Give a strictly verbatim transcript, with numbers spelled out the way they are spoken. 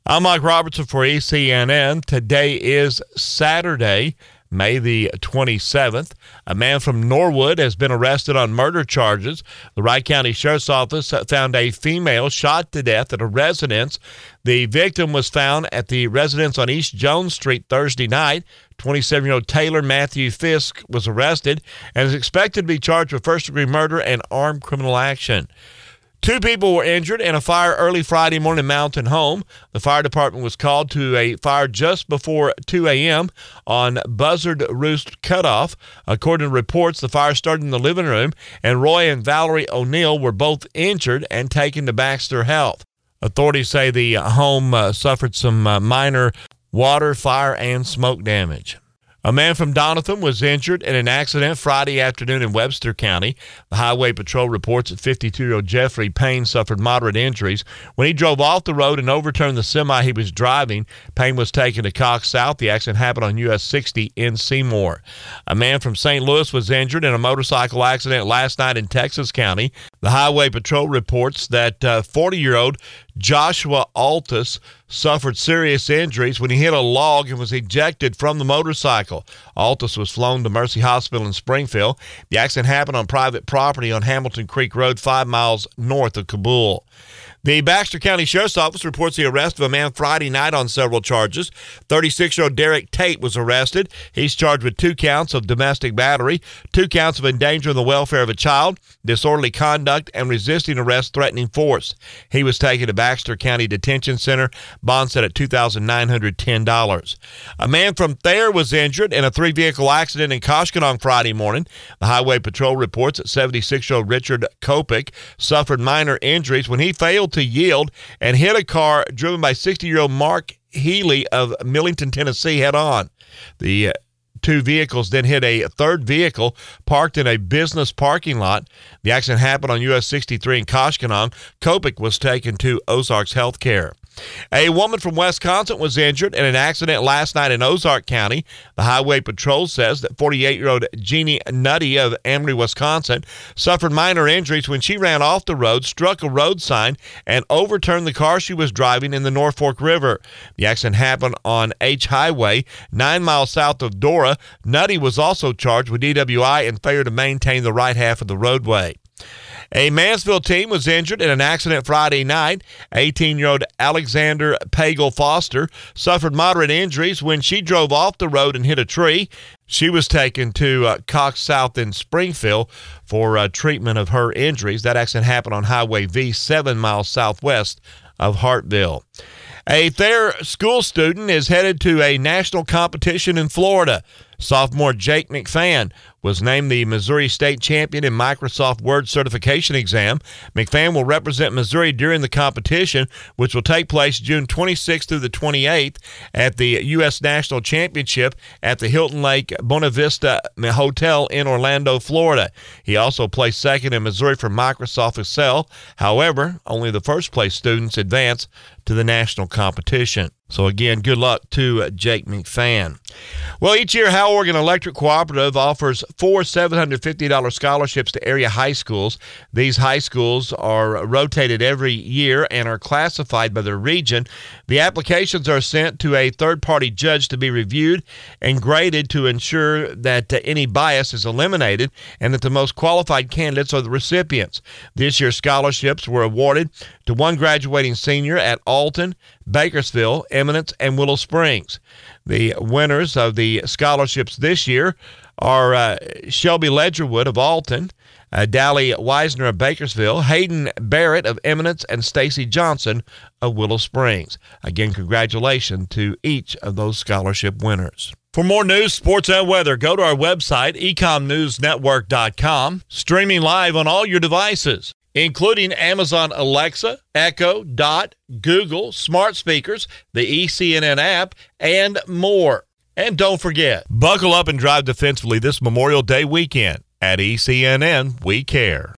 I'm Mike Robertson for E C N N. Today is Saturday, May the twenty-seventh. A man from Norwood has been arrested on murder charges. The Wright County Sheriff's Office found a female shot to death at a residence. The victim was found at the residence on East Jones Street Thursday night. twenty-seven-year-old Taylor Matthew Fisk was arrested and is expected to be charged with first-degree murder and armed criminal action. Two people were injured in a fire early Friday morning in Mountain Home. The fire department was called to a fire just before two a.m. on Buzzard Roost Cutoff. According to reports, the fire started in the living room, and Roy and Valerie O'Neill were both injured and taken to Baxter Health. Authorities say the home uh, suffered some uh, minor water, fire, and smoke damage. A man from Doniphan was injured in an accident Friday afternoon in Webster County. The Highway Patrol reports that fifty-two-year-old Jeffrey Payne suffered moderate injuries when he drove off the road and overturned the semi he was driving. Payne was taken to Cox South. The accident happened on U S sixty in Seymour. A man from Saint Louis was injured in a motorcycle accident last night in Texas County. The Highway Patrol reports that uh, forty-year-old Joshua Altus suffered serious injuries when he hit a log and was ejected from the motorcycle. Altus was flown to Mercy Hospital in Springfield. The accident happened on private property on Hamilton Creek Road, five miles north of Kabul. The Baxter County Sheriff's Office reports the arrest of a man Friday night on several charges. thirty-six-year-old Derek Tate was arrested. He's charged with two counts of domestic battery, two counts of endangering the welfare of a child, disorderly conduct, and resisting arrest threatening force. He was taken to Baxter County Detention Center, bond set at two thousand nine hundred ten dollars. A man from Thayer was injured in a three-vehicle accident in Koshkonong Friday morning. The Highway Patrol reports that seventy-six-year-old Richard Kopic suffered minor injuries when he failed to yield and hit a car driven by sixty-year-old Mark Healy of Millington, Tennessee, head-on. The uh, two vehicles then hit a third vehicle parked in a business parking lot. The accident happened on U S sixty-three in Koshkonong. Kopic was taken to Ozarks Healthcare. A woman from Wisconsin was injured in an accident last night in Ozark County. The Highway Patrol says that forty-eight-year-old Jeannie Nutty of Amory, Wisconsin, suffered minor injuries when she ran off the road, struck a road sign, and overturned the car she was driving in the North Fork River. The accident happened on H Highway, nine miles south of Dora. Nutty was also charged with D W I and failure to maintain the right half of the roadway. A Mansfield team was injured in an accident Friday night. eighteen-year-old Alexander Pagel Foster suffered moderate injuries when she drove off the road and hit a tree. She was taken to uh, Cox South in Springfield for uh, treatment of her injuries. That accident happened on Highway V, seven miles southwest of Hartville. A Thayer school student is headed to a national competition in Florida. Sophomore Jake McFan was named the Missouri State Champion in Microsoft Word Certification Exam. McFan will represent Missouri during the competition, which will take place June twenty-sixth through the twenty-eighth at the U S National Championship at the Hilton Lake Bona Vista Hotel in Orlando, Florida. He also placed second in Missouri for Microsoft Excel. However, only the first-place students advance to the national competition. So again, good luck to Jake McFan. Well, each year, Hal Oregon Electric Cooperative offers four seven hundred fifty dollars scholarships to area high schools. These high schools are rotated every year and are classified by their region. The applications are sent to a third-party judge to be reviewed and graded to ensure that uh, any bias is eliminated and that the most qualified candidates are the recipients. This year's scholarships were awarded to one graduating senior at Alton, Bakersfield, Eminence, and Willow Springs. The winners of the scholarships this year are uh, Shelby Ledgerwood of Alton, uh, Dally Weisner of Bakersfield, Hayden Barrett of Eminence, and Stacy Johnson of Willow Springs. Again, congratulations to each of those scholarship winners. For more news, sports, and weather, go to our website, ecom news network dot com, streaming live on all your devices, including Amazon Alexa, Echo, Dot, Google, smart speakers, the E C N N app, and more. And don't forget, buckle up and drive defensively this Memorial Day weekend. At E C N N, we care.